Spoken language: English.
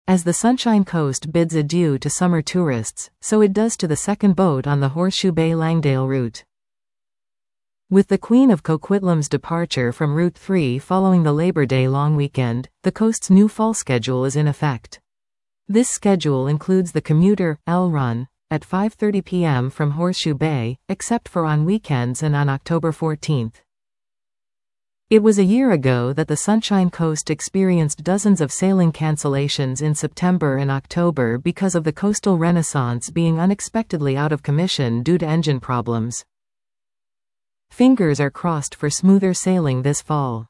As the Sunshine Coast bids adieu to summer tourists, so it does to the second boat on the Horseshoe Bay-Langdale route. With the Queen of Coquitlam's departure from Route 3 following the Labor Day long weekend, the coast's new fall schedule is in effect. This schedule includes the commuter L run at 5:30 p.m. from Horseshoe Bay, except for on weekends and on October 14th. It was a year ago that the Sunshine Coast experienced dozens of sailing cancellations in September and October because of the Coastal Renaissance being unexpectedly out of commission due to engine problems. Fingers are crossed for smoother sailing this fall.